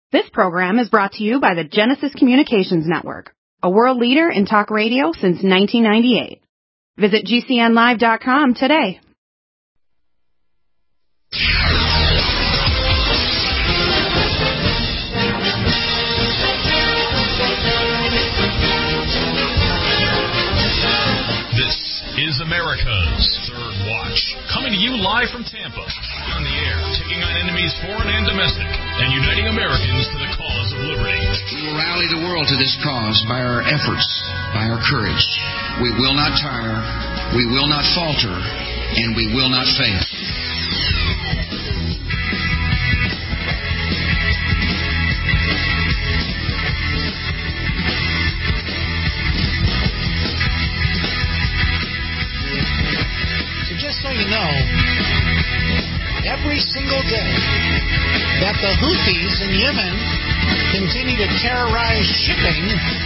This program is brought to you by the Genesis Communications Network, a world leader in talk radio since 1998. Visit GCNlive.com today. This is America's Third Watch, coming to you live from Tampa, on the air, taking on enemies foreign and domestic, and uniting Americans to the cause of liberty. We will rally the world to this cause by our efforts, by our courage. We will not tire, we will not falter, and we will not fail. So you know, every single day that the Houthis in Yemen continue to terrorize shipping,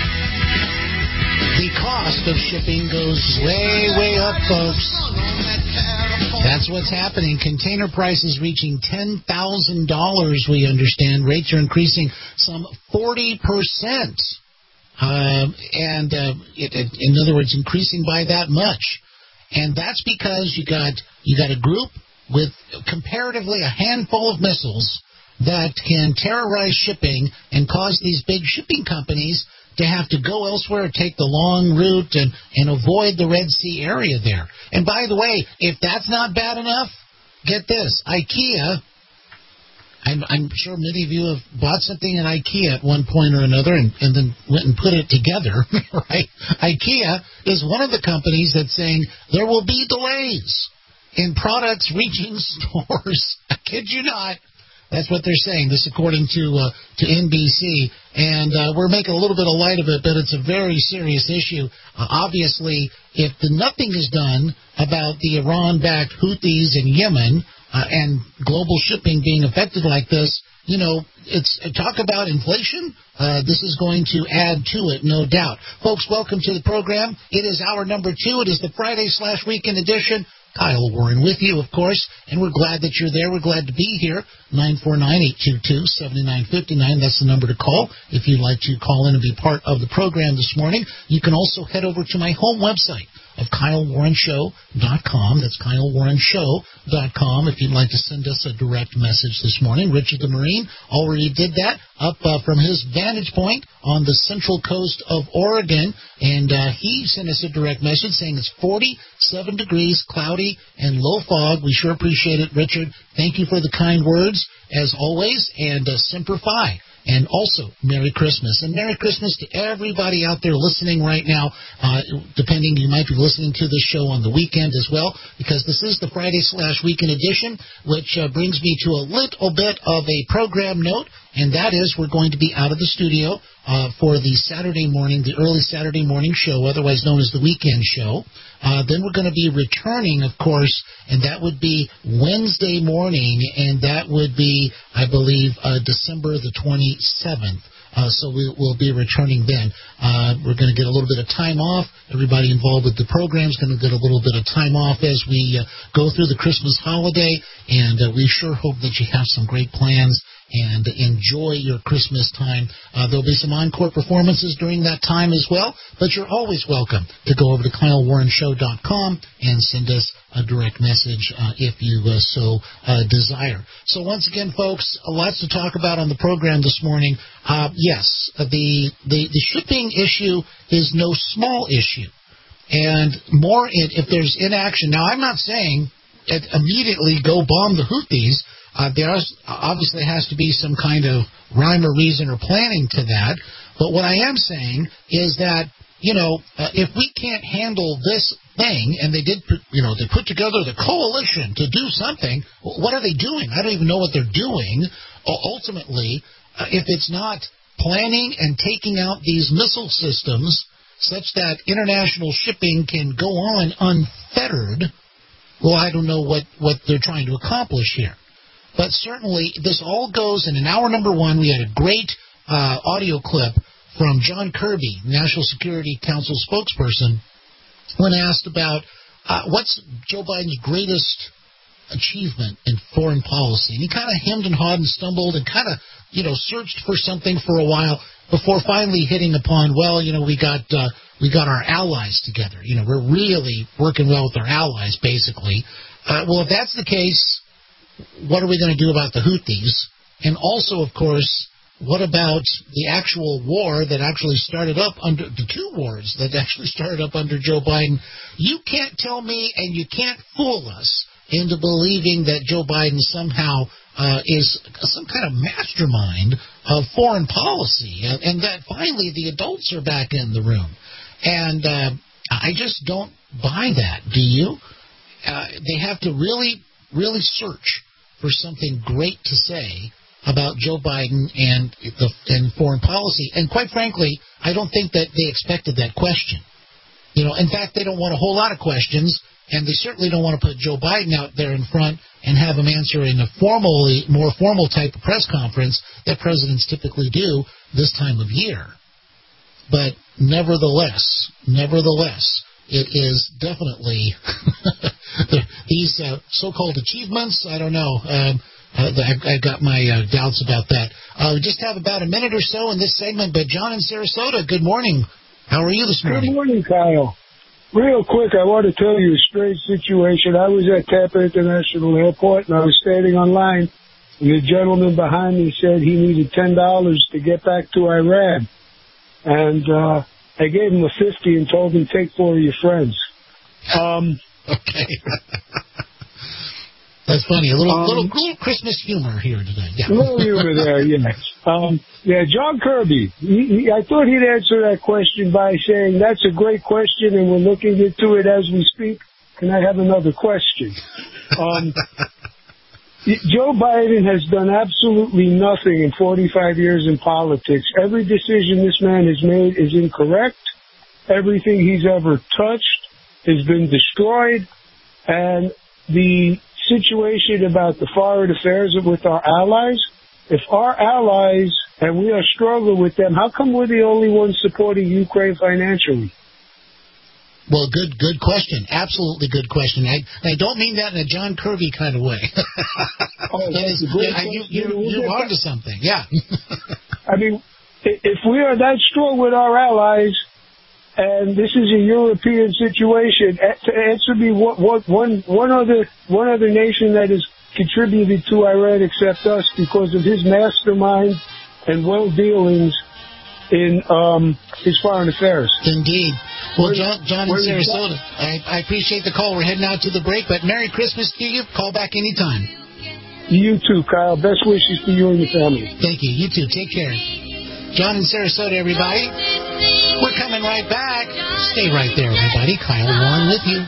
the cost of shipping goes way, way up, folks. That's what's happening. Container prices reaching $10,000, we understand. Rates are increasing some 40%. In other words, increasing by that much. And that's because you got a group with comparatively a handful of missiles that can terrorize shipping and cause these big shipping companies to have to go elsewhere, take the long route, and avoid the Red Sea area there. And by the way, if that's not bad enough, get this. IKEA, I'm sure many of you have bought something in IKEA at one point or another and then went and put it together, right? IKEA is one of the companies that's saying there will be delays in products reaching stores. I kid you not. That's what they're saying. This according to NBC. And we're making a little bit of light of it, but it's a very serious issue. Obviously, if nothing is done about the Iran-backed Houthis in Yemen, and global shipping being affected like this, you know, it's talk about inflation. This is going to add to it, no doubt. Folks, welcome to the program. It is hour number 2. It is the Friday/weekend edition. Kyle Warren with you, of course, and we're glad that you're there. We're glad to be here. 949-822-7959. That's the number to call if you'd like to call in and be part of the program this morning. You can also head over to my home website of KyleWarrenShow.com. That's KyleWarrenShow.com if you'd like to send us a direct message this morning. Richard the Marine already did that up from his vantage point on the central coast of Oregon, and he sent us a direct message saying it's 47 degrees, cloudy, and low fog. We sure appreciate it, Richard. Thank you for the kind words, as always, and Semper Fi. And also, Merry Christmas. And Merry Christmas to everybody out there listening right now. Depending, you might be listening to this show on the weekend as well, because this is the Friday/weekend edition, which brings me to a little bit of a program note, and that is we're going to be out of the studio for the Saturday morning, the early Saturday morning show, otherwise known as the weekend show. Then we're going to be returning, of course, and that would be Wednesday morning, and that would be, I believe, December the 27th. So we'll be returning then. We're going to get a little bit of time off. Everybody involved with the program is going to get a little bit of time off as we go through the Christmas holiday, and we sure hope that you have some great plans and enjoy your Christmas time. There'll be some encore performances during that time as well, but you're always welcome to go over to KyleWarrenShow.com and send us a direct message if you so desire. So once again, folks, lots to talk about on the program this morning. Yes, the shipping issue is no small issue, and more if there's inaction. Now, I'm not saying immediately go bomb the Houthis. There obviously has to be some kind of rhyme or reason or planning to that. But what I am saying is that, you know, if we can't handle this thing, and they put together the coalition to do something, what are they doing? I don't even know what they're doing. Ultimately, if it's not planning and taking out these missile systems such that international shipping can go on unfettered, well, I don't know what they're trying to accomplish here. But certainly, this all goes in hour number 1. We had a great audio clip from John Kirby, National Security Council spokesperson, when asked about what's Joe Biden's greatest achievement in foreign policy. And he kind of hemmed and hawed and stumbled and kind of searched for something for a while before finally hitting upon, well, we got our allies together. We're really working well with our allies, basically. Well, if that's the case, what are we going to do about the Houthis? And also, of course, what about the actual war that actually started up under the two wars that actually started up under Joe Biden? You can't tell me and you can't fool us into believing that Joe Biden somehow is some kind of mastermind of foreign policy, and that finally the adults are back in the room. And I just don't buy that. Do you? They have to really, really search for something great to say about Joe Biden and foreign policy. And quite frankly, I don't think that they expected that question. In fact, they don't want a whole lot of questions, and they certainly don't want to put Joe Biden out there in front and have him answer in a more formal type of press conference that presidents typically do this time of year. But nevertheless, it is definitely these so-called achievements. I don't know. I've got my doubts about that. We just have about a minute or so in this segment, but John in Sarasota, good morning. How are you this morning? Good morning, Kyle. Real quick, I want to tell you a strange situation. I was at Tampa International Airport, and I was standing on line, and the gentleman behind me said he needed $10 to get back to Iran. And I gave him a 50 and told him, take 4 of your friends. Okay. That's funny. A little Christmas humor here today. Yeah. A little humor there, yes. John Kirby. I thought he'd answer that question by saying, that's a great question, and we're looking into it as we speak. Can I have another question? Joe Biden has done absolutely nothing in 45 years in politics. Every decision this man has made is incorrect. Everything he's ever touched has been destroyed. And the situation about the foreign affairs with our allies, if our allies, and we are struggling with them, how come we're the only ones supporting Ukraine financially? Well, good question. Absolutely good question. I don't mean that in a John Kirby kind of way. You're on to something. Yeah. I mean, if we are that strong with our allies, and this is a European situation, to answer me, one other nation that has contributed to Iran except us because of his mastermind and well dealings in his foreign affairs. Indeed. Well, John in Sarasota, I appreciate the call. We're heading out to the break, but Merry Christmas to you. Call back anytime. You too, Kyle. Best wishes to you and your family. Thank you. You too. Take care. John in Sarasota, everybody. We're coming right back. Stay right there, everybody. Kyle Warren with you.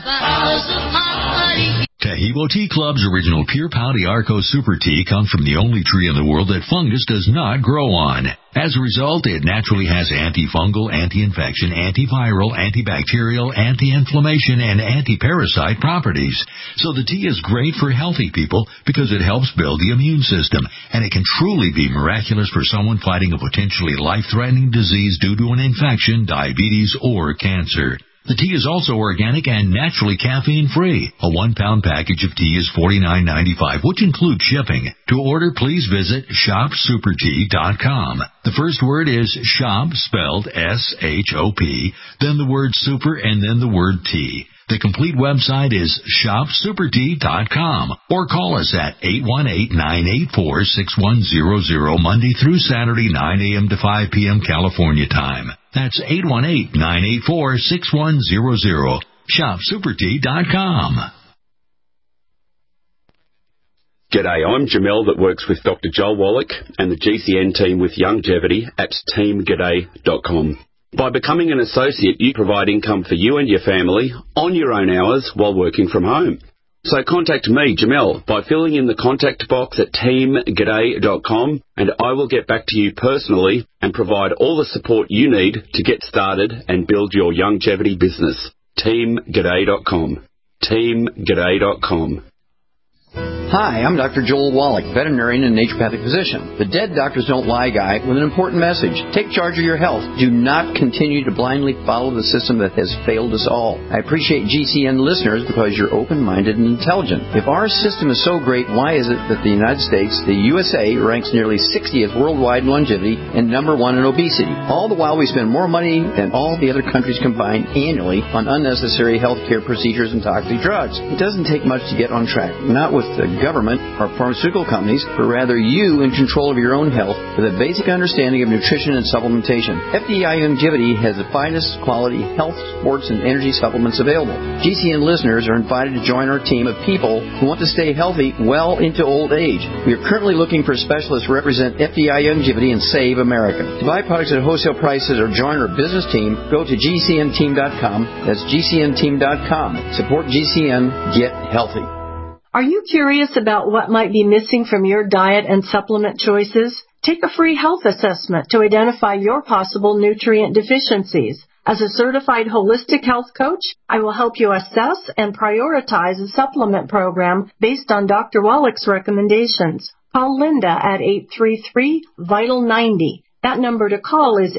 Taheebo Tea Club's original Pure Pau d'Arco Super Tea comes from the only tree in the world that fungus does not grow on. As a result, it naturally has antifungal, anti-infection, antiviral, antibacterial, anti-inflammation, and anti-parasite properties. So the tea is great for healthy people because it helps build the immune system, and it can truly be miraculous for someone fighting a potentially life-threatening disease due to an infection, diabetes, or cancer. The tea is also organic and naturally caffeine-free. A 1-pound package of tea is $49.95, which includes shipping. To order, please visit shopsupertea.com. The first word is shop, spelled S-H-O-P, then the word super, and then the word tea. The complete website is shopsupertea.com, or call us at 818-984-6100 Monday through Saturday, 9 a.m. to 5 p.m. California time. That's 818-984-6100. Shopsupertea.com. G'day, I'm Jamel that works with Dr. Joel Wallach and the GCN team with Longevity at teamg'day.com. By becoming an associate, you provide income for you and your family on your own hours while working from home. So contact me, Jamel, by filling in the contact box at teamg'day.com, and I will get back to you personally and provide all the support you need to get started and build your longevity business. teamg'day.com. teamg'day.com. Hi, I'm Dr. Joel Wallach, veterinarian and naturopathic physician. The Dead Doctors Don't Lie guy with an important message. Take charge of your health. Do not continue to blindly follow the system that has failed us all. I appreciate GCN listeners because you're open-minded and intelligent. If our system is so great, why is it that the United States, the USA, ranks nearly 60th worldwide in longevity and number 1 in obesity? All the while we spend more money than all the other countries combined annually on unnecessary healthcare procedures and toxic drugs. It doesn't take much to get on track. Not with the government or pharmaceutical companies, but rather you in control of your own health with a basic understanding of nutrition and supplementation. FDI Longevity has the finest quality health, sports, and energy supplements available. GCN listeners are invited to join our team of people who want to stay healthy well into old age. We are currently looking for specialists to represent FDI Longevity and Save America. To buy products at wholesale prices or join our business team, go to GCNteam.com. That's GCNteam.com. Support GCN. Get healthy. Are you curious about what might be missing from your diet and supplement choices? Take a free health assessment to identify your possible nutrient deficiencies. As a certified holistic health coach, I will help you assess and prioritize a supplement program based on Dr. Wallach's recommendations. Call Linda at 833-VITAL-90. That number to call is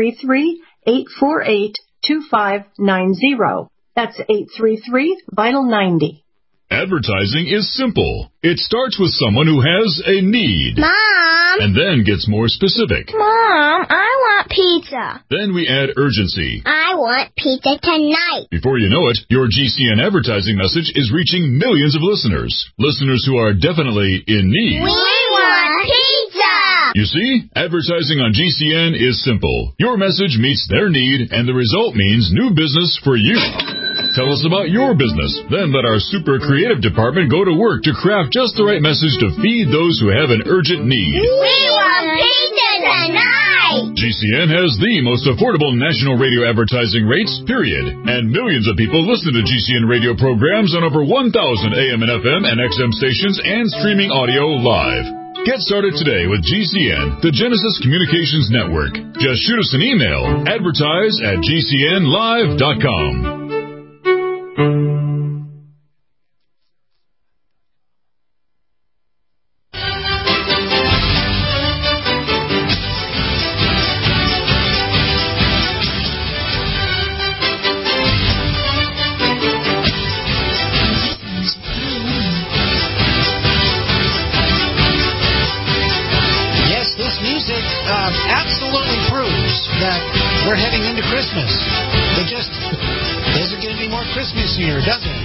833-848-2590. That's 833-VITAL-90. Advertising is simple. It starts with someone who has a need. Mom! And then gets more specific. Mom, I want pizza. Then we add urgency. I want pizza tonight. Before you know it, your GCN advertising message is reaching millions of listeners. Listeners who are definitely in need. We want pizza! You see, advertising on GCN is simple. Your message meets their need, and the result means new business for you. Tell us about your business. Then let our super creative department go to work to craft just the right message to feed those who have an urgent need. We want pizza tonight! GCN has the most affordable national radio advertising rates, period. And millions of people listen to GCN radio programs on over 1,000 AM and FM and XM stations and streaming audio live. Get started today with GCN, the Genesis Communications Network. Just shoot us an email, advertise@gcnlive.com. Absolutely proves that we're heading into Christmas. It just isn't going to be more Christmas here, does it?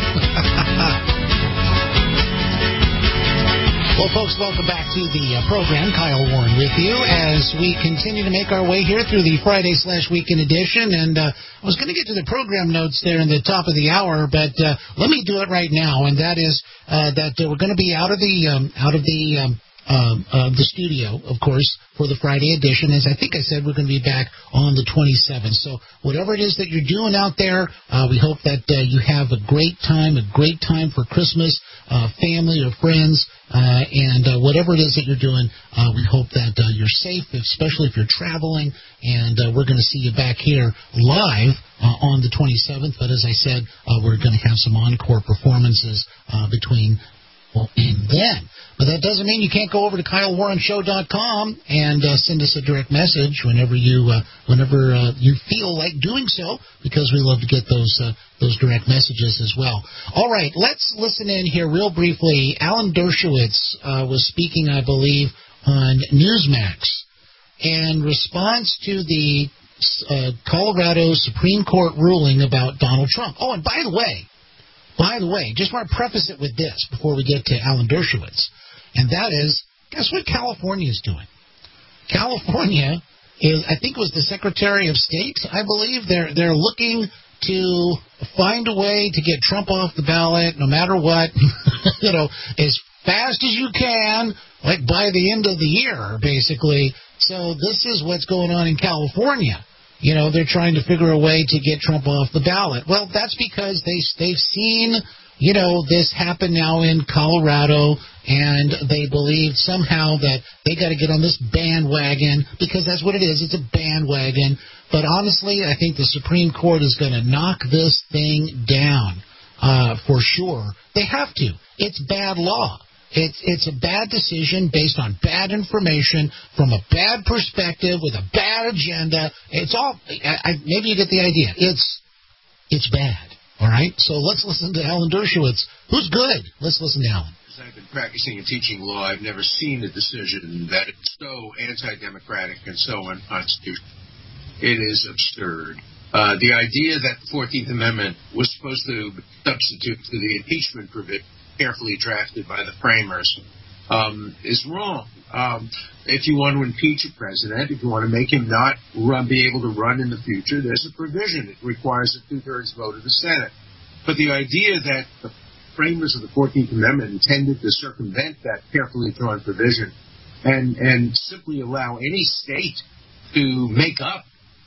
Well, folks, welcome back to the program. Kyle Warren with you as we continue to make our way here through the Friday/Weekend edition. And I was going to get to the program notes there in the top of the hour, but let me do it right now. And that is that we're going to be out of the studio, of course, for the Friday edition. As I think I said, we're going to be back on the 27th. So whatever it is that you're doing out there, we hope that you have a great time for Christmas, family or friends, and whatever it is that you're doing, we hope that you're safe, especially if you're traveling, and we're going to see you back here live on the 27th. But as I said, we're going to have some encore performances between and then. But that doesn't mean you can't go over to KyleWarrenShow.com and send us a direct message whenever you feel like doing so, because we love to get those direct messages as well. All right, let's listen in here real briefly. Alan Dershowitz was speaking, I believe, on Newsmax in response to the Colorado Supreme Court ruling about Donald Trump. Oh, and by the way, just want to preface it with this before we get to Alan Dershowitz. And that is, guess what California is doing? California is, I think it was the Secretary of State, I believe. They're looking to find a way to get Trump off the ballot no matter what, as fast as you can, like by the end of the year, basically. So this is what's going on in California. They're trying to figure a way to get Trump off the ballot. Well, that's because they've seen, this happen now in Colorado, and they believe somehow that they got to get on this bandwagon, because that's what it is. It's a bandwagon. But honestly, I think the Supreme Court is going to knock this thing down for sure. They have to. It's bad law. It's a bad decision based on bad information from a bad perspective with a bad agenda. It's all. Maybe you get the idea. It's bad. All right. So let's listen to Alan Dershowitz, who's good. Let's listen to Alan. As I've been practicing and teaching law, I've never seen a decision that is so anti-democratic and so unconstitutional. It is absurd. The idea that the 14th Amendment was supposed to substitute for the impeachment provision carefully drafted by the framers is wrong. If you want to impeach a president, if you want to make him not be able to run in the future, there's a provision. It requires a 2/3 vote of the Senate. But the idea that the framers of the 14th Amendment intended to circumvent that carefully drawn provision and simply allow any state to make up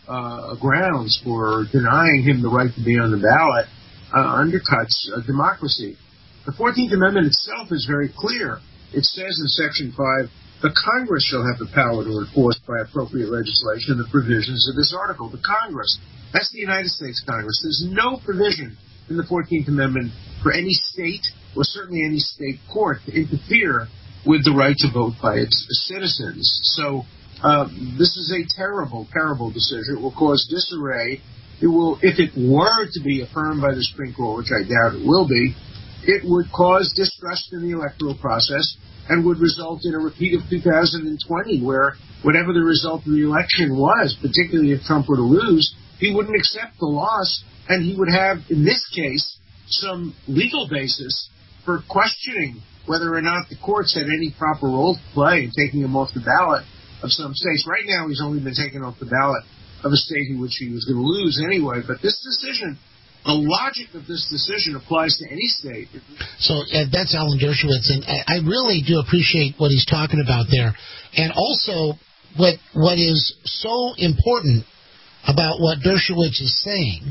grounds for denying him the right to be on the ballot undercuts democracy. The 14th Amendment itself is very clear. It says in Section 5, the Congress shall have the power to enforce by appropriate legislation the provisions of this article. The Congress. That's the United States Congress. There's no provision in the 14th Amendment for any state, or certainly any state court, to interfere with the right to vote by its citizens. So this is a terrible, terrible decision. It will cause disarray. It will, if it were to be affirmed by the Supreme Court, which I doubt it will be, it would cause distrust in the electoral process and would result in a repeat of 2020, where whatever the result of the election was, particularly if Trump were to lose, he wouldn't accept the loss, and he would have, in this case, some legal basis for questioning whether or not the courts had any proper role to play in taking him off the ballot of some states. Right now, he's only been taken off the ballot of a state in which he was going to lose anyway. But this decision, the logic of this decision applies to any state. So that's Alan Dershowitz, and I really do appreciate what he's talking about there. And also, what is so important about what Dershowitz is saying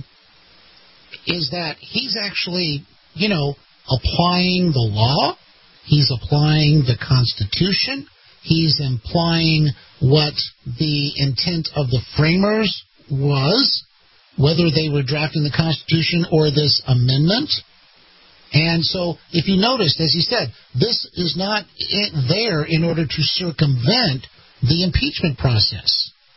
is that he's actually, applying the law. He's applying the Constitution. He's implying what the intent of the framers was, whether they were drafting the Constitution or this amendment. And so, if you noticed, as he said, this is not there in order to circumvent the impeachment process.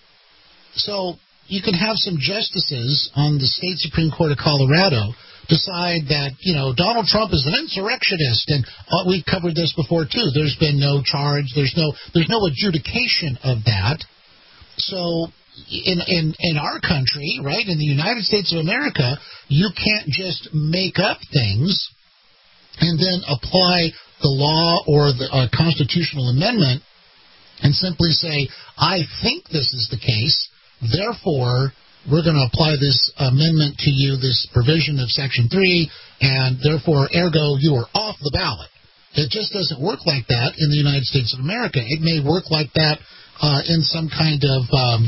So, you can have some justices on the State Supreme Court of Colorado decide that, Donald Trump is an insurrectionist, and we covered this before, too. There's been no charge. There's no adjudication of that. So, in our country, right, in the United States of America, you can't just make up things and then apply the law or the constitutional amendment and simply say, I think this is the case, therefore we're going to apply this amendment to you, this provision of Section 3, and therefore, ergo, you are off the ballot. It just doesn't work like that in the United States of America. It may work like that in some kind of,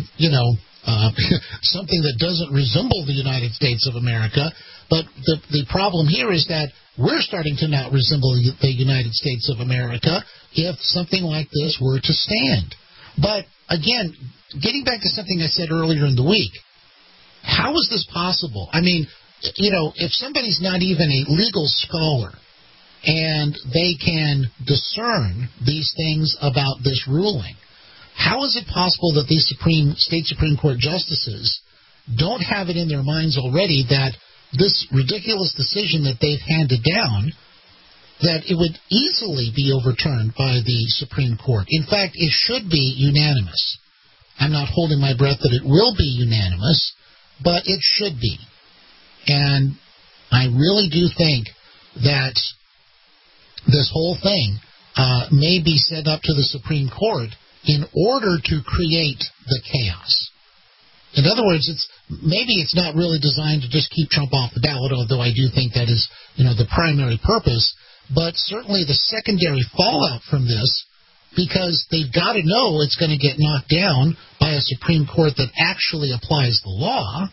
something that doesn't resemble the United States of America. But the problem here is that we're starting to not resemble the United States of America if something like this were to stand. But, again, getting back to something I said earlier in the week, how is this possible? I mean, if somebody's not even a legal scholar and they can discern these things about this ruling, how is it possible that these state Supreme Court justices don't have it in their minds already that this ridiculous decision that they've handed down, that it would easily be overturned by the Supreme Court? In fact, it should be unanimous. I'm not holding my breath that it will be unanimous, but it should be. And I really do think that this whole thing may be set up to the Supreme Court in order to create the chaos. In other words, maybe it's not really designed to just keep Trump off the ballot, although I do think that is, the primary purpose. But certainly the secondary fallout from this, because they've got to know it's going to get knocked down by a Supreme Court that actually applies the law,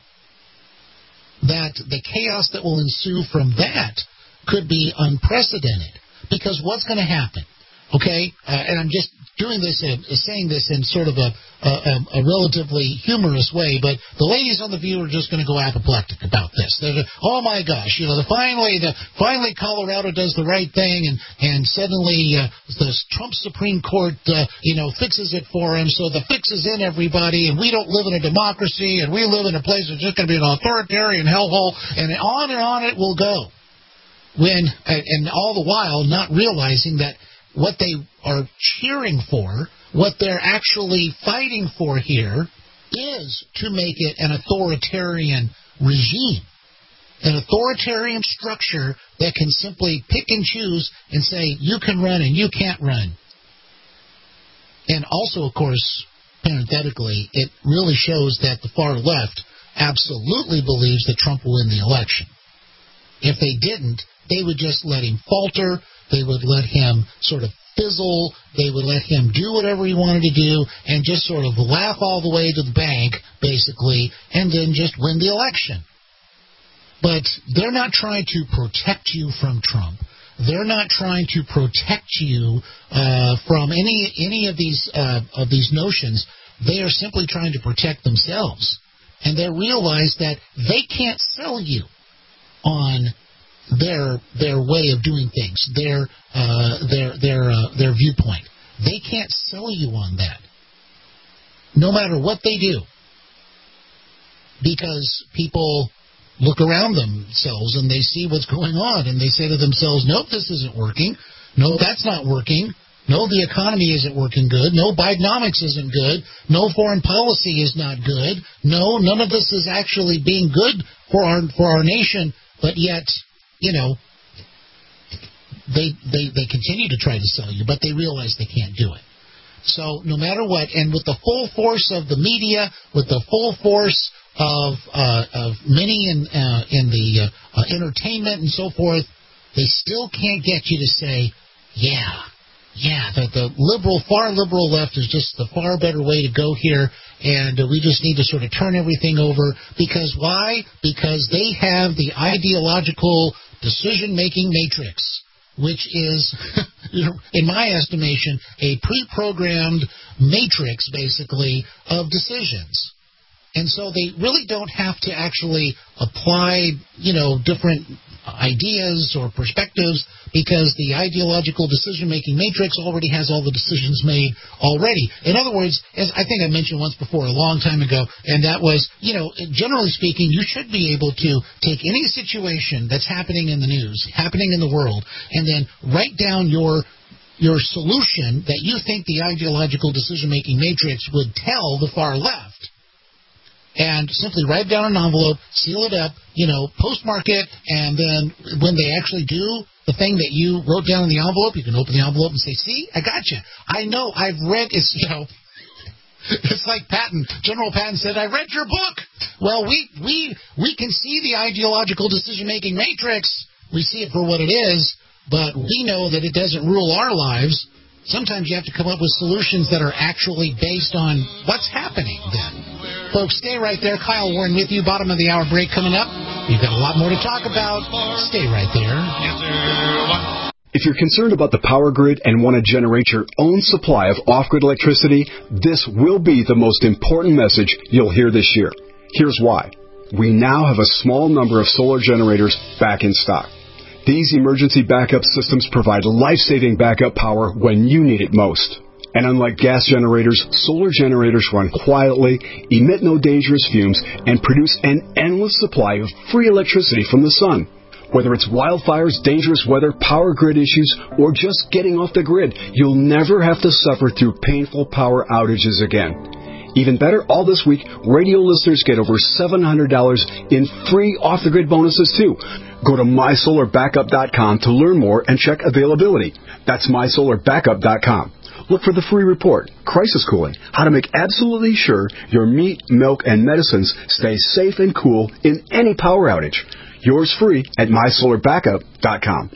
that the chaos that will ensue from that could be unprecedented. Because what's going to happen? Okay, and I'm just doing this, saying this in sort of a relatively humorous way, but the ladies on The View are just going to go apoplectic about this. They're, oh my gosh, finally Colorado does the right thing, and suddenly the Trump Supreme Court, fixes it for him, so the fix is in everybody, and we don't live in a democracy, and we live in a place that's just going to be an authoritarian hellhole, and on it will go. And all the while not realizing that what they are cheering for, what they're actually fighting for here, is to make it an authoritarian regime, an authoritarian structure that can simply pick and choose and say, you can run and you can't run. And also, of course, parenthetically, it really shows that the far left absolutely believes that Trump will win the election. If they didn't, they would just let him falter. They would let him sort of fizzle. They would let him do whatever he wanted to do and just sort of laugh all the way to the bank, basically, and then just win the election. But they're not trying to protect you from Trump. They're not trying to protect you from any of these notions. They are simply trying to protect themselves. And they realize that they can't sell you on their way of doing things, their viewpoint. They can't sell you on that, no matter what they do, because people look around themselves and they see what's going on and they say to themselves, nope, this isn't working. No, that's not working. No, the economy isn't working good. No, Bidenomics isn't good. No, foreign policy is not good. No, none of this is actually being good for our nation. But yet, they continue to try to sell you, but they realize they can't do it. So no matter what, and with the full force of the media, with the full force of many in the entertainment and so forth, they still can't get you to say, that the far liberal left is just the far better way to go here, and we just need to sort of turn everything over. Because why? Because they have the ideological decision-making matrix, which is, in my estimation, a pre-programmed matrix, basically, of decisions. And so they really don't have to actually apply, different ideas or perspectives, because the ideological decision-making matrix already has all the decisions made already. In other words, as I think I mentioned once before, a long time ago, and that was, generally speaking, you should be able to take any situation that's happening in the news, happening in the world, and then write down your solution that you think the ideological decision-making matrix would tell the far left, and simply write it down in an envelope, seal it up, postmark it, and then when they actually do the thing that you wrote down in the envelope, you can open the envelope and say, see, I got you. I know, I've read, it's like Patton. General Patton said, I read your book. Well, we can see the ideological decision-making matrix. We see it for what it is, but we know that it doesn't rule our lives. Sometimes you have to come up with solutions that are actually based on what's happening then. Folks, stay right there. Kyle Warren with you. Bottom of the hour break coming up. We've got a lot more to talk about. Stay right there. If you're concerned about the power grid and want to generate your own supply of off-grid electricity, this will be the most important message you'll hear this year. Here's why. We now have a small number of solar generators back in stock. These emergency backup systems provide life-saving backup power when you need it most. And unlike gas generators, solar generators run quietly, emit no dangerous fumes, and produce an endless supply of free electricity from the sun. Whether it's wildfires, dangerous weather, power grid issues, or just getting off the grid, you'll never have to suffer through painful power outages again. Even better, all this week, radio listeners get over $700 in free off-the-grid bonuses, too. Go to MySolarBackup.com to learn more and check availability. That's MySolarBackup.com. Look for the free report, Crisis Cooling, how to make absolutely sure your meat, milk, and medicines stay safe and cool in any power outage. Yours free at MySolarBackup.com.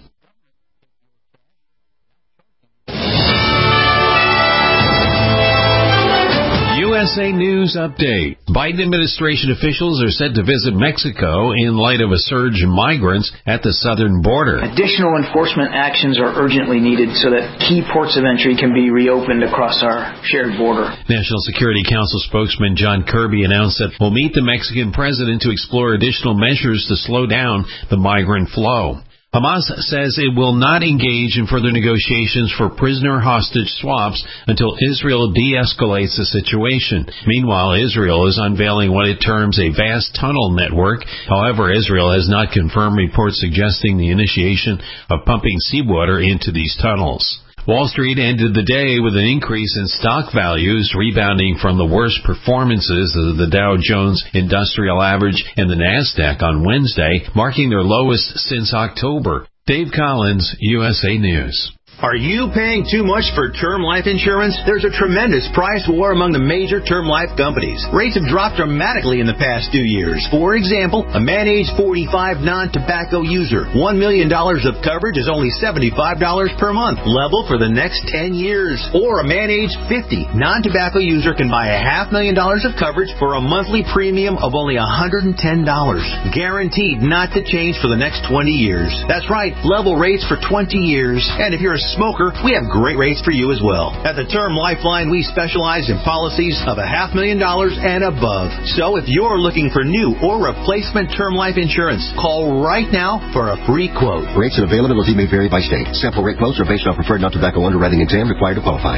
USA News Update. Biden administration officials are set to visit Mexico in light of a surge in migrants at the southern border. Additional enforcement actions are urgently needed so that key ports of entry can be reopened across our shared border. National Security Council spokesman John Kirby announced that we'll meet the Mexican president to explore additional measures to slow down the migrant flow. Hamas says it will not engage in further negotiations for prisoner hostage swaps until Israel de-escalates the situation. Meanwhile, Israel is unveiling what it terms a vast tunnel network. However, Israel has not confirmed reports suggesting the initiation of pumping seawater into these tunnels. Wall Street ended the day with an increase in stock values, rebounding from the worst performances of the Dow Jones Industrial Average and the Nasdaq on Wednesday, marking their lowest since October. Dave Collins, USA News. Are you paying too much for term life insurance? There's a tremendous price war among the major term life companies. Rates have dropped dramatically in the past 2 years. For example, a man age 45 non-tobacco user, $1 million of coverage is only $75 per month, level for the next 10 years. Or a man age 50 non-tobacco user can buy $500,000 of coverage for a monthly premium of only $110, guaranteed not to change for the next 20 years. That's right, level rates for 20 years. And if you're a smoker, we have great rates for you as well. At the Term Lifeline, we specialize in policies of $500,000 and above. So if you're looking for new or replacement term life insurance, call right now for a free quote. Rates and availability may vary by state. Sample rate quotes are based on preferred non-tobacco underwriting exam required to qualify.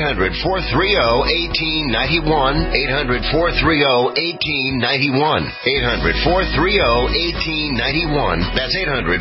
800-430-1891. 800-430-1891. 800-430-1891. That's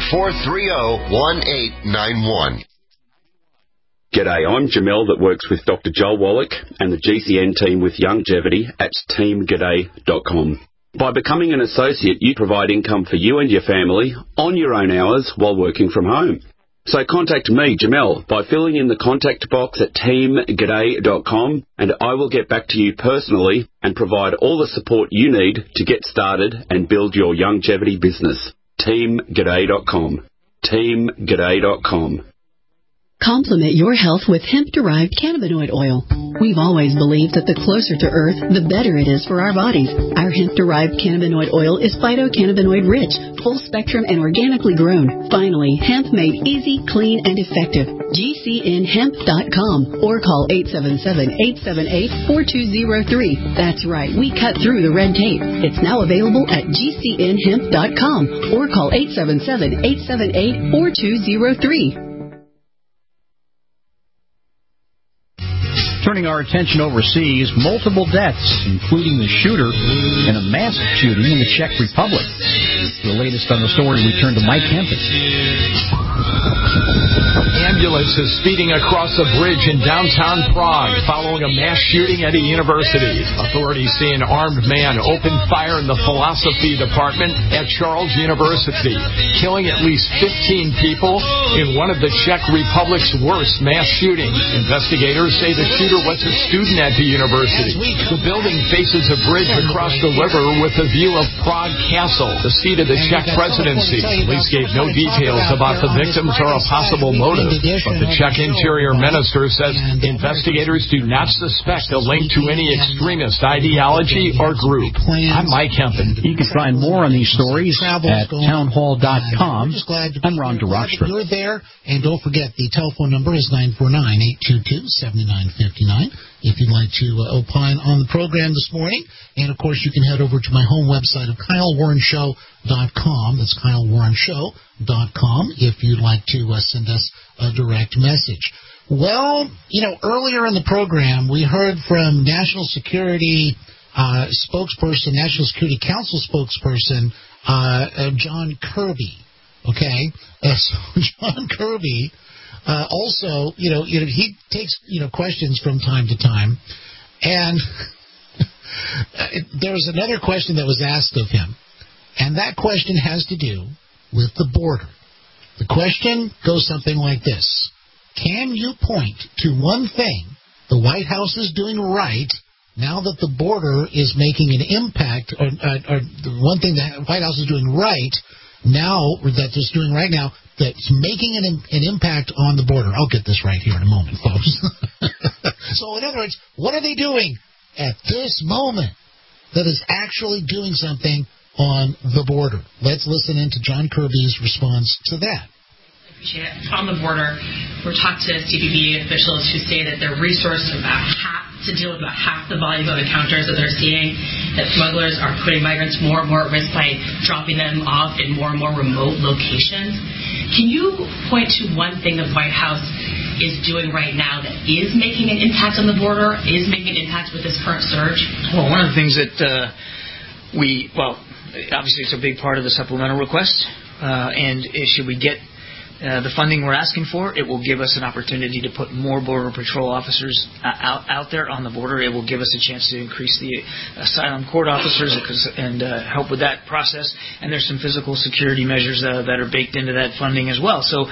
800-430-1891. G'day, I'm Jamel that works with Dr. Joel Wallach and the GCN team with Longevity at teamg'day.com. By becoming an associate, you provide income for you and your family on your own hours while working from home. So contact me, Jamel, by filling in the contact box at teamg'day.com, and I will get back to you personally and provide all the support you need to get started and build your longevity business. teamg'day.com. teamg'day.com. Complement your health with hemp-derived cannabinoid oil. We've always believed that the closer to Earth, the better it is for our bodies. Our hemp-derived cannabinoid oil is phytocannabinoid-rich, full-spectrum, and organically grown. Finally, hemp made easy, clean, and effective. GCNhemp.com or call 877-878-4203. That's right, we cut through the red tape. It's now available at GCNhemp.com or call 877-878-4203. Turning our attention overseas, multiple deaths, including the shooter in a mass shooting in the Czech Republic. For the latest on the story, we turn to Mike Hempel. Ambulance is speeding across a bridge in downtown Prague following a mass shooting at a university. Authorities say an armed man opened fire in the philosophy department at Charles University, killing at least 15 people in one of the Czech Republic's worst mass shootings. Investigators say the shooter was a student at the university. The building faces a bridge across the river with a view of Prague Castle, the seat of the Czech presidency. Police gave no details about the victims or a possible motive, but the Czech Interior Minister says investigators do not suspect a link to any extremist ideology or group. I'm Mike Hempen. You can find more on these stories at townhall.com. I'm Ron DeRockstra. You're there, and don't forget the telephone number is 949-822-7959 if you'd like to opine on the program this morning. And, of course, you can head over to my home website of KyleWarrenShow.com. That's KyleWarrenShow.com if you'd like to send us a direct message. Well, earlier in the program, we heard from National Security spokesperson, National Security Council spokesperson, John Kirby. Okay? So John Kirby also, he takes, questions from time to time. And there was another question that was asked of him. And that question has to do with the border. The question goes something like this. Can you point to one thing the White House is doing right now that the border is making an impact, or the one thing the White House is doing right now, or that it's doing right now, that's making an impact on the border? I'll get this right here in a moment, folks. So, in other words, what are they doing at this moment that is actually doing something on the border. Let's listen into John Kirby's response to that. Appreciate it. On the border, we're talked to CBP officials who say that they're resourced to deal with about half the volume of encounters that they're seeing, that smugglers are putting migrants more and more at risk by dropping them off in more and more remote locations. Can you point to one thing the White House is doing right now that is making an impact on the border, is making an impact with this current surge? Well, one of the things that obviously it's a big part of the supplemental request, and should we get the funding we're asking for, it will give us an opportunity to put more Border Patrol officers out there on the border. It will give us a chance to increase the asylum court officers and help with that process. And there's some physical security measures that are baked into that funding as well. So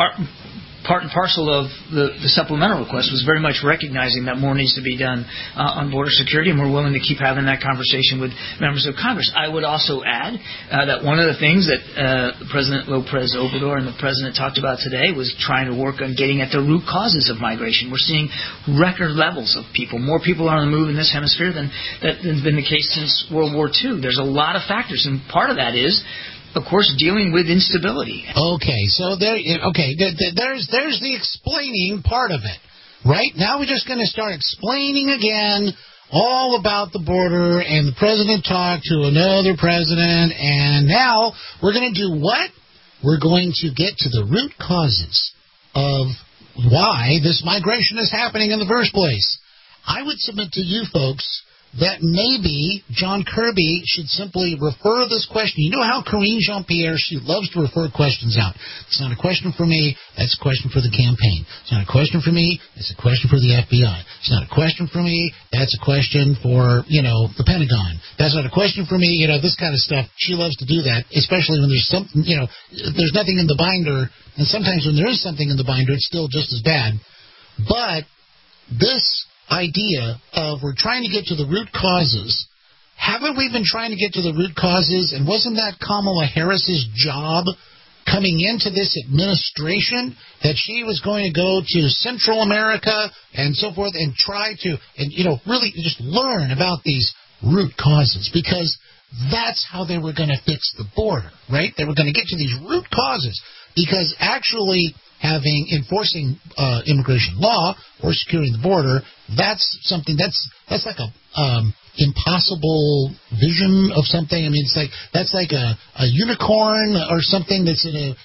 part and parcel of the supplemental request was very much recognizing that more needs to be done on border security, and we're willing to keep having that conversation with members of Congress. I would also add that one of the things that President Lopez Obrador and the President talked about today was trying to work on getting at the root causes of migration. We're seeing record levels of people. More people are on the move in this hemisphere than has been the case since World War II. There's a lot of factors, and part of that is, of course, dealing with instability. Okay, so there's the explaining part of it, right? Now we're just going to start explaining again all about the border, and the president talked to another president, and now we're going to do what? We're going to get to the root causes of why this migration is happening in the first place. I would submit to you folks that maybe John Kirby should simply refer this question. You know how Karine Jean-Pierre, she loves to refer questions out. It's not a question for me. That's a question for the campaign. It's not a question for me. It's a question for the FBI. It's not a question for me. That's a question for, the Pentagon. That's not a question for me. This kind of stuff. She loves to do that, especially when there's something, there's nothing in the binder. And sometimes when there is something in the binder, it's still just as bad. But this idea of we're trying to get to the root causes. Haven't we been trying to get to the root causes? And wasn't that Kamala Harris's job coming into this administration, that she was going to go to Central America and so forth and try to, really just learn about these root causes, because that's how they were going to fix the border, right? They were going to get to these root causes, because actually enforcing immigration law or securing the border, that's something that's like a impossible vision of something. I mean, that's like a unicorn or something it's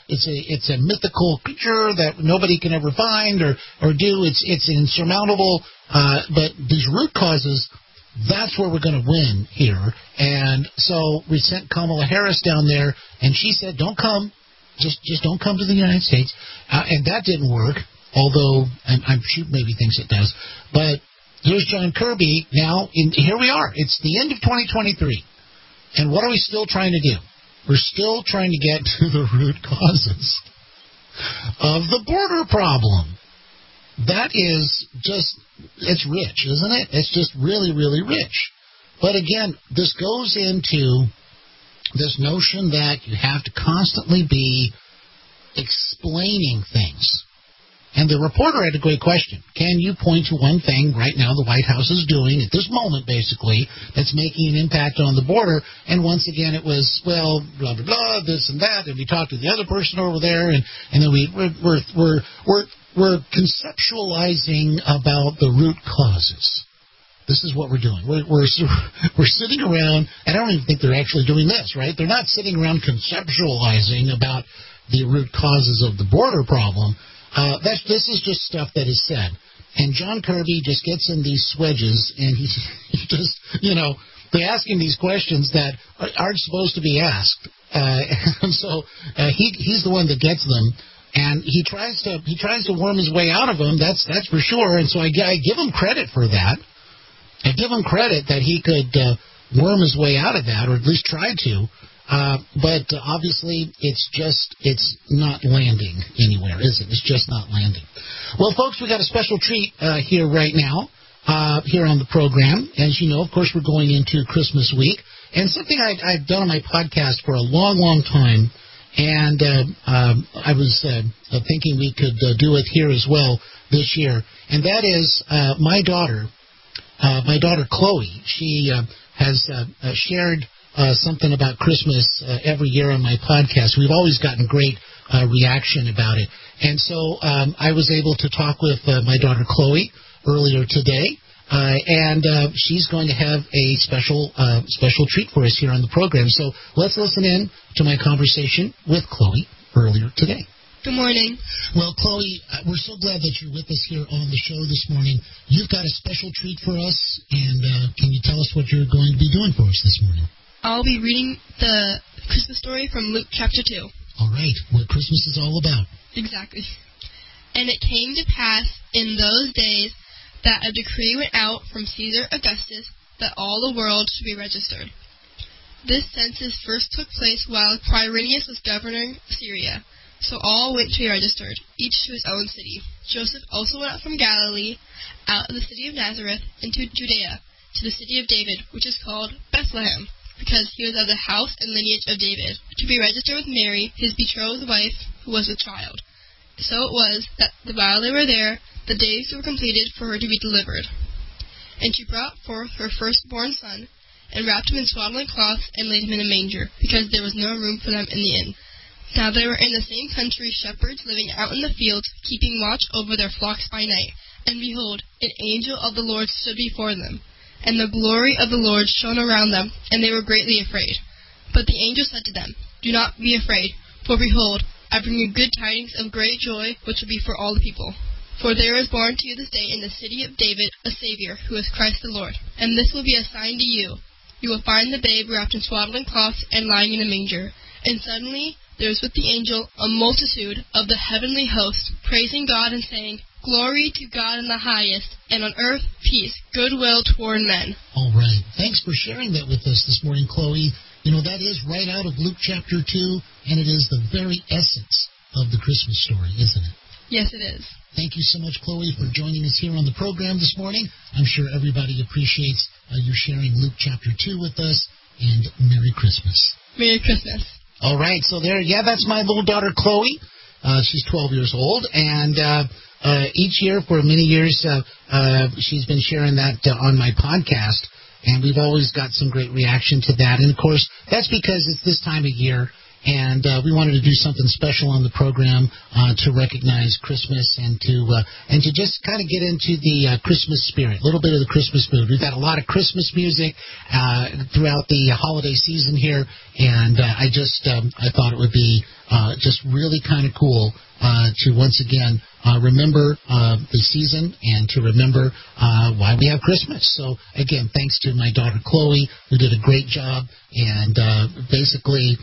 a mythical creature that nobody can ever find or do. It's insurmountable. But these root causes, that's where we're going to win here. And so we sent Kamala Harris down there, and she said, "Don't come. Just don't come to the United States." And that didn't work, although she maybe thinks it does. But here's John Kirby now. Here we are. It's the end of 2023. And what are we still trying to do? We're still trying to get to the root causes of the border problem. That is just, it's rich, isn't it? It's just really, really rich. But again, this goes into this notion that you have to constantly be explaining things. And the reporter had a great question. Can you point to one thing right now the White House is doing at this moment, basically, that's making an impact on the border? And once again, it was, well, blah, blah, blah, this and that. And we talked to the other person over there. And then we're conceptualizing about the root causes. This is what we're doing. We're sitting around, and I don't even think they're actually doing this, right? They're not sitting around conceptualizing about the root causes of the border problem. This is just stuff that is said. And John Kirby just gets in these swedges, and he just, they ask him these questions that aren't supposed to be asked. And so he's the one that gets them. And he tries to worm his way out of them, that's for sure. And so I give him credit for that. I give him credit that he could worm his way out of that, or at least try to. But obviously, it's not landing anywhere, is it? It's just not landing. Well, folks, we got a special treat here right now, here on the program. As you know, of course, we're going into Christmas week. And something I've done on my podcast for a long, long time, and I was thinking we could do it here as well this year. And that is my daughter. my daughter Chloe, she has shared something about Christmas every year on my podcast. We've always gotten great reaction about it. And so I was able to talk with my daughter Chloe earlier today, and she's going to have a special treat for us here on the program. So let's listen in to my conversation with Chloe earlier today. Good morning. Well, Chloe, we're so glad that you're with us here on the show this morning. You've got a special treat for us, and can you tell us what you're going to be doing for us this morning? I'll be reading the Christmas story from Luke chapter 2. All right, what Christmas is all about. Exactly. And it came to pass in those days that a decree went out from Caesar Augustus that all the world should be registered. This census first took place while Quirinius was governor of Syria. So all went to be registered, each to his own city. Joseph also went out from Galilee, out of the city of Nazareth, into Judea, to the city of David, which is called Bethlehem, because he was of the house and lineage of David, to be registered with Mary, his betrothed wife, who was with child. So it was that while they were there, the days were completed for her to be delivered. And she brought forth her firstborn son, and wrapped him in swaddling cloths, and laid him in a manger, because there was no room for them in the inn. Now there were in the same country shepherds living out in the fields, keeping watch over their flocks by night. And behold, an angel of the Lord stood before them, and the glory of the Lord shone around them, and they were greatly afraid. But the angel said to them, Do not be afraid, for behold, I bring you good tidings of great joy, which will be for all the people. For there is born to you this day in the city of David a Savior, who is Christ the Lord. And this will be a sign to you. You will find the babe wrapped in swaddling cloths and lying in a manger. And suddenly there was with the angel a multitude of the heavenly host, praising God and saying, Glory to God in the highest, and on earth peace, goodwill toward men. All right. Thanks for sharing that with us this morning, Chloe. You know, that is right out of Luke chapter 2, and it is the very essence of the Christmas story, isn't it? Yes, it is. Thank you so much, Chloe, for joining us here on the program this morning. I'm sure everybody appreciates you sharing Luke chapter 2 with us, and Merry Christmas. Merry Christmas. All right, so that's my little daughter, Chloe. She's 12 years old, and each year for many years she's been sharing that on my podcast, and we've always got some great reaction to that. And, of course, that's because it's this time of year, and we wanted to do something special on the program to recognize Christmas and to just kind of get into the Christmas spirit, a little bit of the Christmas mood. We've got a lot of Christmas music throughout the holiday season here, and I thought it would be just really kind of cool to once again remember the season and to remember why we have Christmas. So, again, thanks to my daughter Chloe, who did a great job, and basically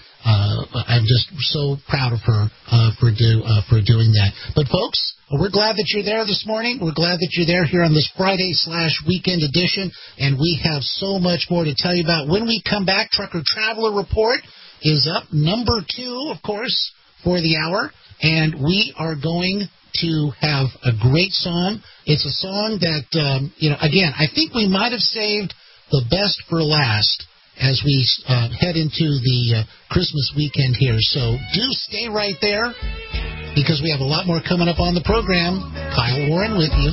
I'm just so proud of her for doing that. But, folks, we're glad that you're there this morning. We're glad that you're there here on this Friday/weekend edition, and we have so much more to tell you about. When we come back, Trucker Traveler Report is up, number 2, of course, for the hour, and we are going to have a great song. It's a song that, again, I think we might have saved the best for last as we head into the Christmas weekend here. So do stay right there, because we have a lot more coming up on the program. Kyle Warren with you.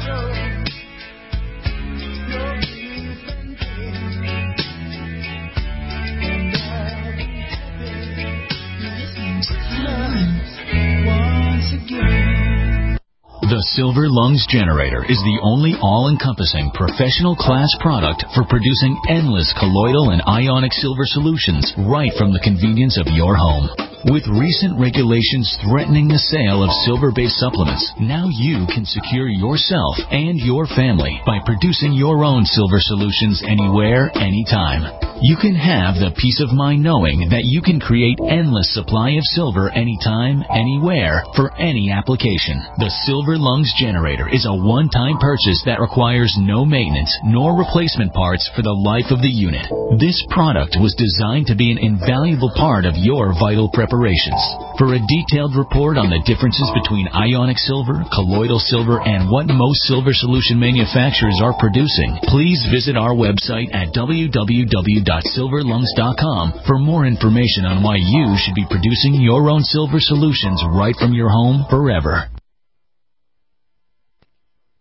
The Silver Lungs Generator is the only all-encompassing professional class product for producing endless colloidal and ionic silver solutions right from the convenience of your home. With recent regulations threatening the sale of silver-based supplements, now you can secure yourself and your family by producing your own silver solutions anywhere, anytime. You can have the peace of mind knowing that you can create endless supply of silver anytime, anywhere, for any application. The Silver Lungs Generator is a one-time purchase that requires no maintenance nor replacement parts for the life of the unit. This product was designed to be an invaluable part of your vital preparations. For a detailed report on the differences between ionic silver, colloidal silver, and what most silver solution manufacturers are producing, please visit our website at www.silverlungs.com for more information on why you should be producing your own silver solutions right from your home forever.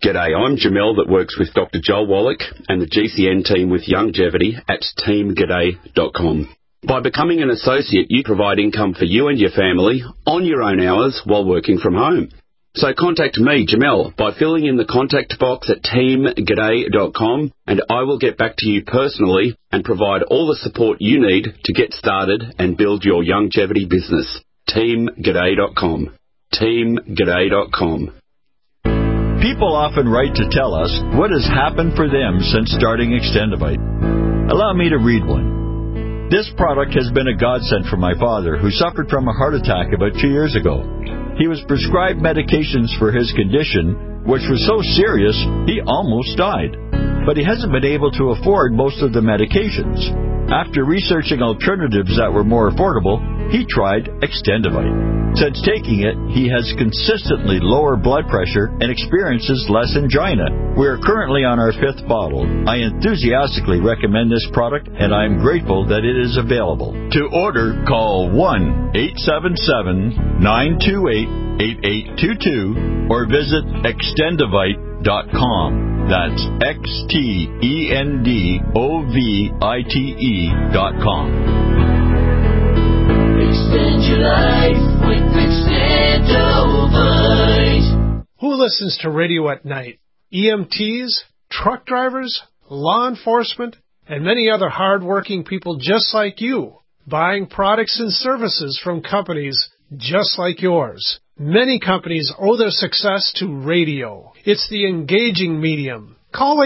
G'day, I'm Jamel that works with Dr. Joel Wallach and the GCN team with Longevity at teamg'day.com. By becoming an associate, you provide income for you and your family on your own hours while working from home. So contact me, Jamel, by filling in the contact box at teamg'day.com, and I will get back to you personally and provide all the support you need to get started and build your longevity business. teamg'day.com. teamg'day.com. People often write to tell us what has happened for them since starting Extendivite. Allow me to read one. This product has been a godsend for my father, who suffered from a heart attack about 2 years ago. He was prescribed medications for his condition, which was so serious he almost died. But he hasn't been able to afford most of the medications. After researching alternatives that were more affordable, he tried Extendivite. Since taking it, he has consistently lower blood pressure and experiences less angina. We are currently on our 5th bottle. I enthusiastically recommend this product, and I am grateful that it is available. To order, call 1-877-928-8822 or visit Extendivite.com. That's Extendovite.com. Extend your life with Extendovite. Who listens to radio at night? EMTs, truck drivers, law enforcement, and many other hard-working people just like you, buying products and services from companies just like yours. Many companies owe their success to radio. It's the engaging medium. Call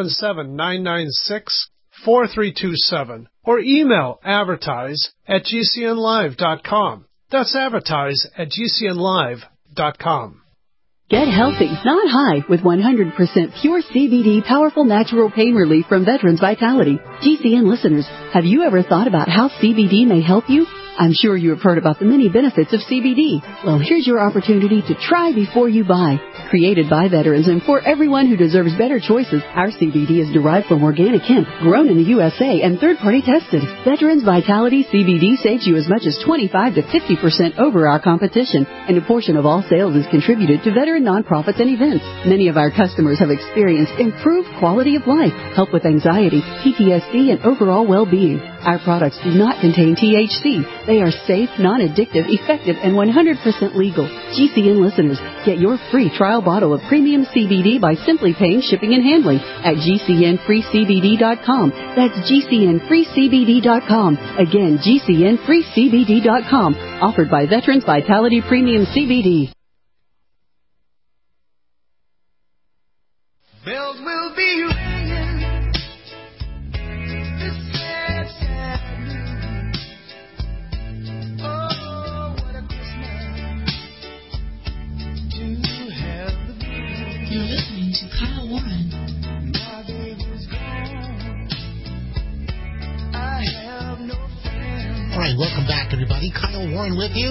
877-996-4327 or email advertise@gcnlive.com. That's advertise@gcnlive.com. Get healthy, not high, with 100% pure CBD powerful natural pain relief from Veterans Vitality. GCN listeners, have you ever thought about how CBD may help you? I'm sure you have heard about the many benefits of CBD. Well, here's your opportunity to try before you buy. Created by veterans and for everyone who deserves better choices, our CBD is derived from organic hemp, grown in the USA, and third-party tested. Veterans Vitality CBD saves you as much as 25 to 50% over our competition, and a portion of all sales is contributed to veteran nonprofits and events. Many of our customers have experienced improved quality of life, help with anxiety, PTSD, and overall well-being. Our products do not contain THC. They are safe, non-addictive, effective, and 100% legal. GCN listeners, get your free trial bottle of premium CBD by simply paying shipping and handling at GCNFreeCBD.com. That's GCNFreeCBD.com. Again, GCNFreeCBD.com. Offered by Veterans Vitality Premium CBD. Bells will be ringing. This sad, sad news. Oh, what a Christmas to have the blues. You're listening to Kyle Warren. My baby's gone. I have no friends. All right, welcome back, everybody. Kyle Warren with you.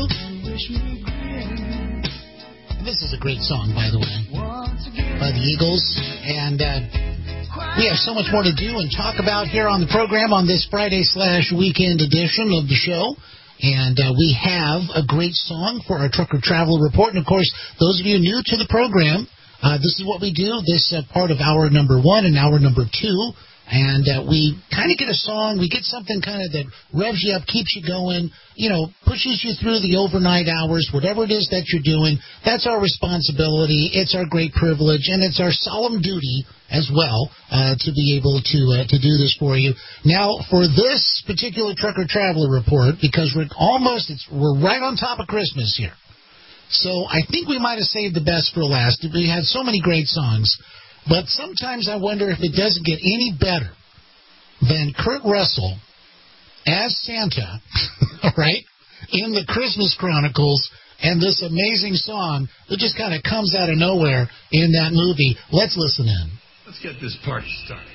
This is a great song, by the way, by the Eagles. And we have so much more to do and talk about here on the program on this Friday/weekend edition of the show. And we have a great song for our Trucker Travel Report. And, of course, those of you new to the program, this is what we do. This part of hour number 1 and hour number 2. And we kind of get a song, we get something kind of that revs you up, keeps you going, you know, pushes you through the overnight hours, whatever it is that you're doing. That's our responsibility. It's our great privilege, and it's our solemn duty as well to be able to do this for you. Now, for this particular Trucker Traveler Report, because we're right on top of Christmas here. So I think we might have saved the best for last. We had so many great songs. But sometimes I wonder if it doesn't get any better than Kurt Russell as Santa, right, in the Christmas Chronicles, and this amazing song that just kind of comes out of nowhere in that movie. Let's listen in. Let's get this party started.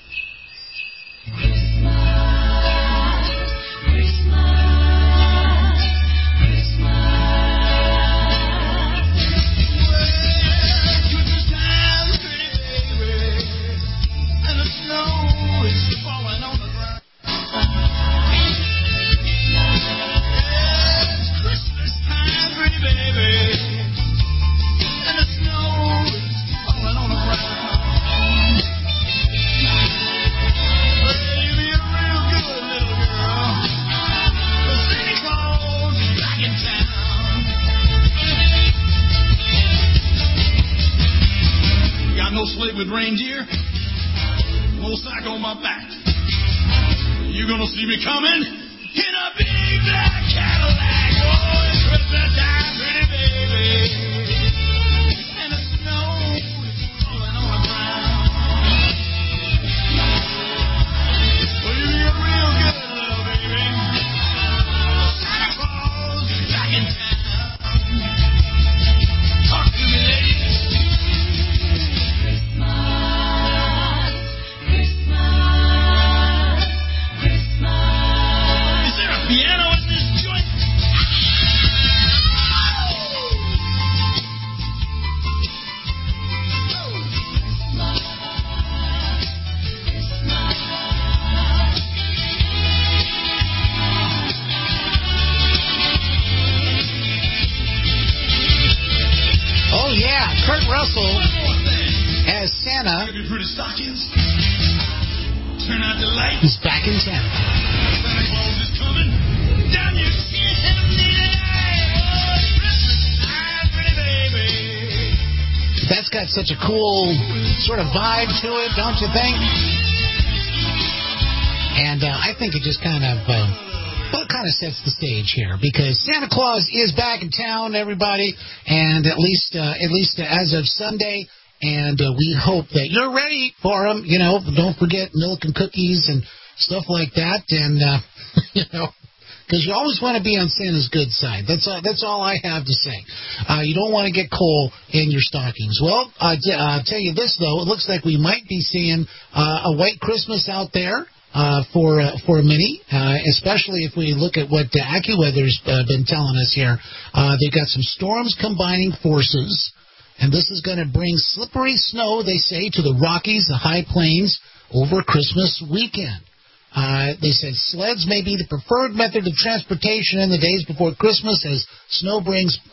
Baby, and the snow is falling on the ground. you're gonna see me coming in a big black Cadillac. Oh, it's Christmas time, pretty baby. And the snow is falling on the ground. Well, you get real good, little baby. Santa Claus is back in town. Talk to me, ladies. Piano in this joint. Oh, yeah, Kurt Russell as Santa. Give me pretty stockings. Turn out the lights. He's back in town. Santa Claus is coming. Down your chimney tonight. Oh, it's Christmas time, pretty baby. That's got such a cool sort of vibe to it, don't you think? And I think it just kind of sets the stage here, because Santa Claus is back in town, everybody, and at least as of Sunday. And we hope that you're ready for him. You know, don't forget milk and cookies and stuff like that. And you know, because you always want to be on Santa's good side. That's all I have to say. You don't want to get coal in your stockings. Well, I'll tell you this, though. It looks like we might be seeing a white Christmas out there for many, especially if we look at what AccuWeather's been telling us here. They've got some storms combining forces, and this is going to bring slippery snow, they say, to the Rockies, the High Plains, over Christmas weekend. They said sleds may be the preferred method of transportation in the days before Christmas, as a storm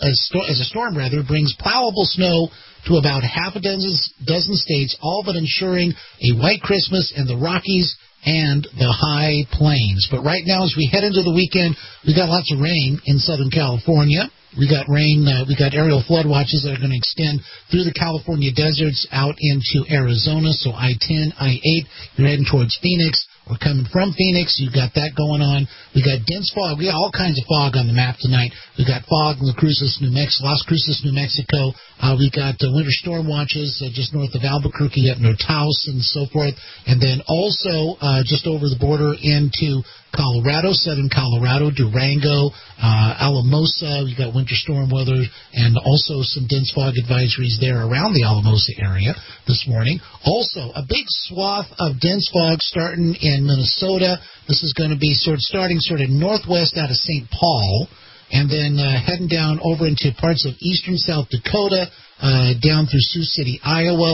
brings plowable snow to about half a dozen states, all but ensuring a white Christmas in the Rockies and the High Plains. But right now, as we head into the weekend, we got lots of rain in Southern California. We got rain, we got aerial flood watches that are going to extend through the California deserts out into Arizona. So I-10, I-8, you're heading towards Phoenix. We're coming from Phoenix. You've got that going on. We got dense fog. We got all kinds of fog on the map tonight. We got fog in Las Cruces, New Mexico. We got winter storm watches just north of Albuquerque up near Taos and so forth. And then also just over the border into Colorado, southern Colorado, Durango, Alamosa. We got winter storm weather and also some dense fog advisories there around the Alamosa area this morning. Also, a big swath of dense fog starting in Minnesota. This is going to be starting northwest out of St. Paul, and then heading down over into parts of eastern South Dakota, down through Sioux City, Iowa,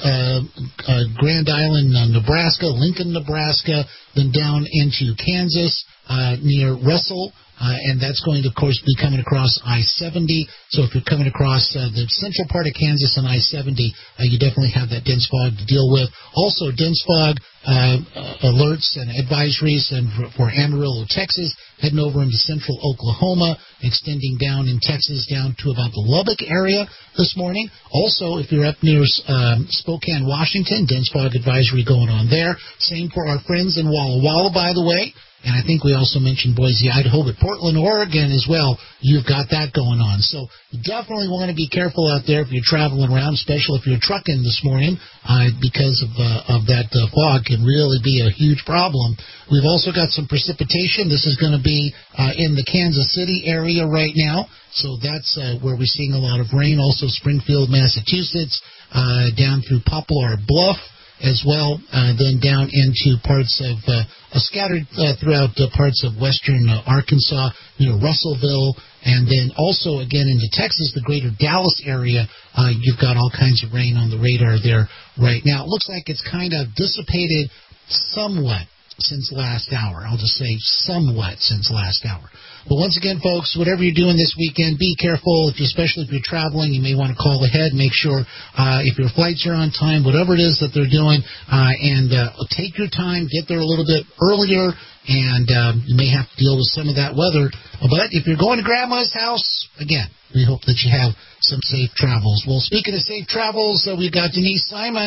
Grand Island, Nebraska, Lincoln, Nebraska, then down into Kansas, near Russell, and that's going to, of course, be coming across I-70. So if you're coming across the central part of Kansas on I-70, you definitely have that dense fog to deal with. Also, dense fog alerts and advisories and for Amarillo, Texas, heading over into central Oklahoma, extending down in Texas down to about the Lubbock area this morning. Also, if you're up near Spokane, Washington, dense fog advisory going on there. Same for our friends in Walla Walla, by the way. And I think we also mentioned Boise, Idaho, but Portland, Oregon as well. You've got that going on. So you definitely want to be careful out there if you're traveling around, especially if you're trucking this morning, because of that fog can really be a huge problem. We've also got some precipitation. This is going to be in the Kansas City area right now. So that's where we're seeing a lot of rain. Also Springfield, Massachusetts, down through Poplar Bluff as well, then down into parts of scattered throughout parts of western Arkansas, Russellville, and then also again into Texas, the greater Dallas area. You've got all kinds of rain on the radar there right now. It looks like it's kind of dissipated somewhat since last hour. I'll just say somewhat since last hour. But once again, folks, whatever you're doing this weekend, be careful. Especially if you're traveling, you may want to call ahead. Make sure if your flights are on time, whatever it is that they're doing, and take your time, get there a little bit earlier, and you may have to deal with some of that weather. But if you're going to Grandma's house, again, we hope that you have some safe travels. Well, speaking of safe travels, we've got Denise Simon,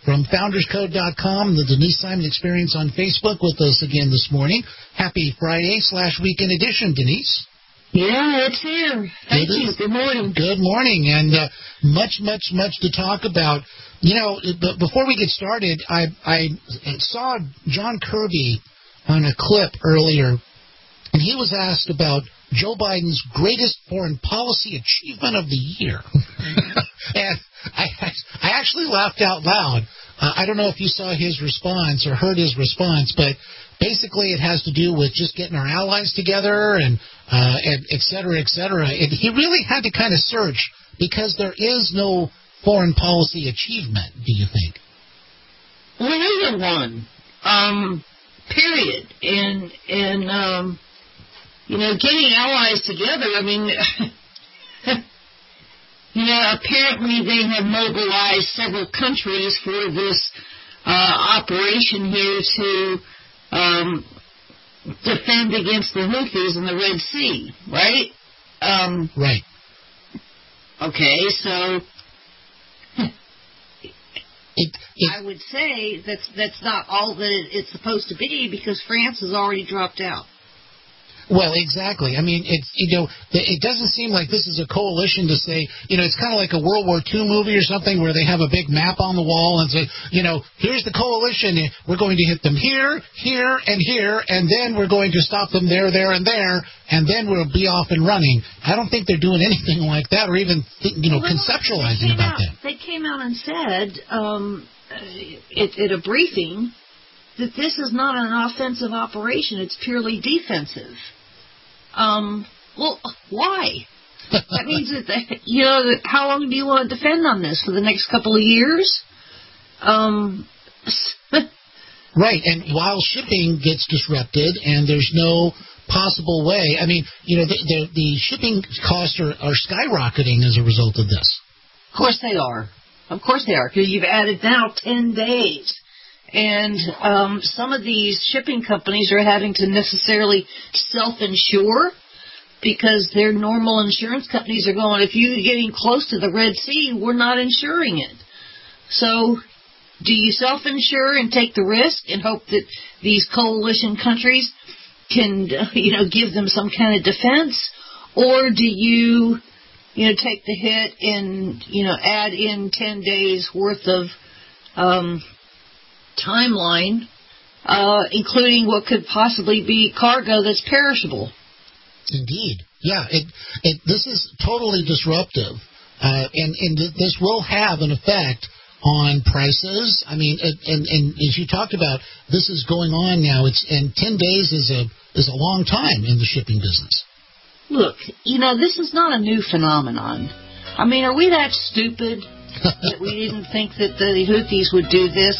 from FoundersCode.com, the Denise Simon Experience on Facebook with us again this morning. Happy Friday/weekend edition, Denise. Yeah, it's here. Thank you. Good morning. Good morning, and much to talk about. You know, before we get started, I saw John Kirby on a clip earlier, and he was asked about Joe Biden's greatest foreign policy achievement of the year. And I actually laughed out loud. I don't know if you saw his response or heard his response, but basically it has to do with just getting our allies together and et cetera, et cetera. And he really had to kind of search because there is no foreign policy achievement, do you think? Well, there isn't one. Period. And you know, getting allies together, I mean, you know, apparently they have mobilized several countries for this operation here to defend against the Houthis in the Red Sea, right? Right. Okay, so I would say that's not all that it's supposed to be because France has already dropped out. Well, exactly. I mean, it doesn't seem like this is a coalition to say, you know, it's kind of like a World War II movie or something where they have a big map on the wall and say, you know, here's the coalition. We're going to hit them here, here, and here, and then we're going to stop them there, and there, and then we'll be off and running. I don't think they're doing anything like that or even, conceptualizing about that. They came out and said at a briefing that this is not an offensive operation. It's purely defensive. Well, why? That means that, you know, how long do you want to defend on this? For the next couple of years? Right, and while shipping gets disrupted and there's no possible way, I mean, you know, the shipping costs are skyrocketing as a result of this. Of course they are. Of course they are, because you've added now 10 days. And some of these shipping companies are having to necessarily self-insure because their normal insurance companies are going, if you're getting close to the Red Sea, we're not insuring it. So do you self-insure and take the risk and hope that these coalition countries can, give them some kind of defense? Or do you, take the hit and, add in 10 days worth of timeline, including what could possibly be cargo that's perishable. Indeed. Yeah, this is totally disruptive, and this will have an effect on prices. I mean, and as you talked about, this is going on now. And 10 days is a long time in the shipping business. Look, this is not a new phenomenon. I mean, are we that stupid that we didn't think that the Houthis would do this?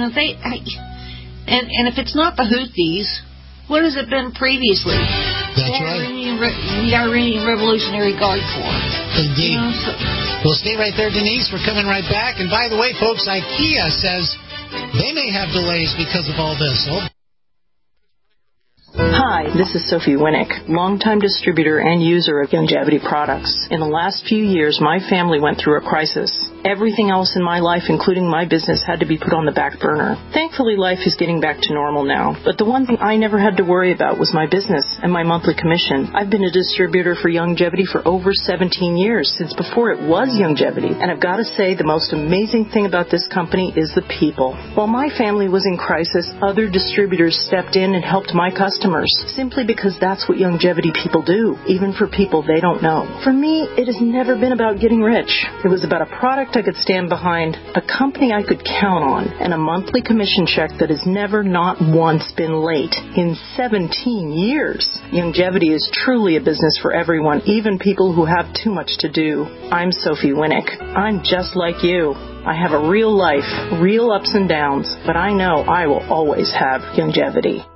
And if it's not the Houthis, what has it been previously? That's right. The Iranian Revolutionary Guard Corps. Indeed. Well, stay right there, Denise. We're coming right back. And by the way, folks, IKEA says they may have delays because of all this. Oh. Hi, this is Sophie Winnick, longtime distributor and user of Youngevity products. In the last few years, my family went through a crisis. Everything else in my life, including my business, had to be put on the back burner. Thankfully, life is getting back to normal now. But the one thing I never had to worry about was my business and my monthly commission. I've been a distributor for Youngevity for over 17 years, since before it was Youngevity. And I've got to say, the most amazing thing about this company is the people. While my family was in crisis, other distributors stepped in and helped my customers, simply because that's what Youngevity people do, even for people they don't know. For me, it has never been about getting rich. It was about a product I could stand behind, a company I could count on, and a monthly commission check that has never, not once, been late in 17 years. Youngevity is truly a business for everyone, even people who have too much to do. I'm Sophie Winnick. I'm just like you. I have a real life, real ups and downs, but I know I will always have Youngevity.